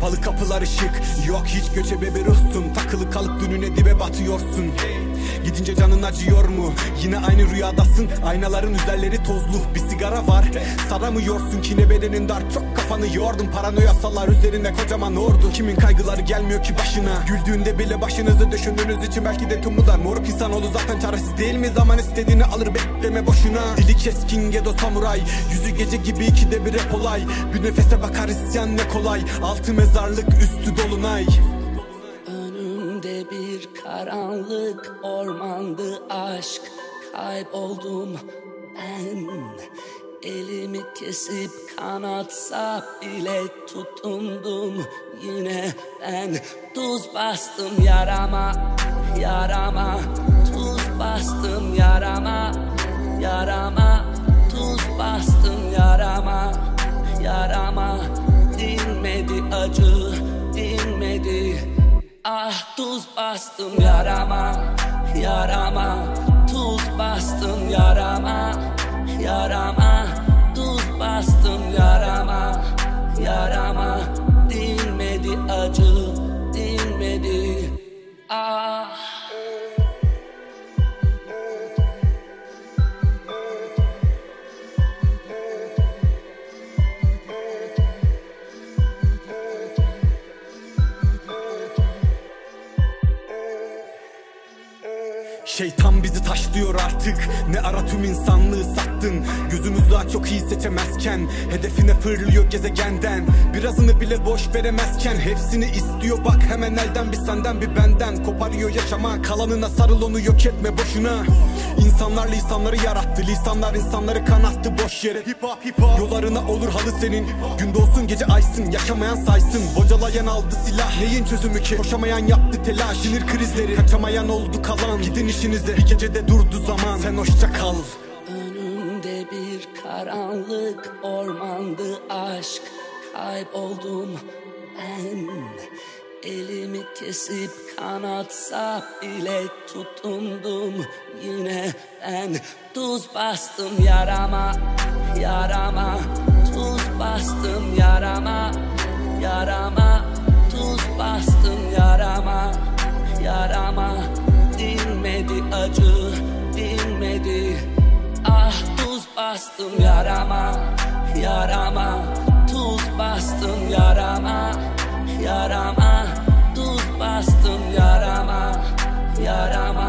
Kapalı kapılar ışık, yok hiç göçebe bir ruhsun. Takılı kalıp dününe dibe batıyorsun. Gidince canın acıyor mu? Yine aynı rüyadasın. Aynaların üzerleri tozlu, bir sigara var. Saramıyorsun ki ne bedenin dar, çok kafanı yordun. Paranoyasalar üzerinde kocaman ordu. Kimin kaygıları gelmiyor ki başına? Güldüğünde bile başınızı düşündüğünüz için belki de tüm bunlar. Moruk insanoğlu zaten çaresiz değil mi? Zaman istediğini alır, bekleme boşuna. Dili keskin gedo samuray, yüzü gece gibi ikide bir rap olay. Bir nefese bakar isyan ne kolay. Altı mezarlık üstü dolunay. Önümde bir karanlık ormandı aşk. Kayboldum ben. Elimi kesip kanatsa bile tutundum yine ben. Tuz bastım yarama, yarama. Tuz bastım yarama, yarama. Tuz bastım yarama, yarama. Dinmedi acı, dinmedi. Ah tuz bastım yarama, yarama. Tuz bastım yarama, yarama. Tuz bastım yarama, yarama. Dinmedi acı, dinmedi. Ah. Şeytan bizi taşlıyor artık. Ne ara tüm insanlığı sattın. Gözümüzü aç çok iyi seçemezken, hedefine fırlıyor gezegenden. Birazını bile boş veremezken, hepsini istiyor bak hemen elden. Bir senden bir benden koparıyor yaşama. Kalanına sarıl, onu yok etme boşuna. İnsanlar lisanları yarattı, lisanlar insanları kanattı boş yere. Hip hop hip hop yollarına olur halı senin. Gün doğsun gece aysın, yaşamayan saysın. Bocalayan aldı silah, neyin çözümü ki? Koşamayan yaptı telaş, sinir krizleri. Kaçamayan oldu kalan, gidin işinize. Bir gecede durdu zaman, sen hoşça kal. Önümde bir karanlık ormandı aşk. Kayboldum ben. Elimi kesip kanatsa bile tutundum yine ben. Tuz bastım yarama, yarama. Tuz bastım yarama, yarama. Tuz bastım yarama, yarama. Dinmedi acı, dinmedi. Ah tuz bastım yarama, yarama. Tuz bastım yarama, yarama. Tuz bastım yarama, yarama.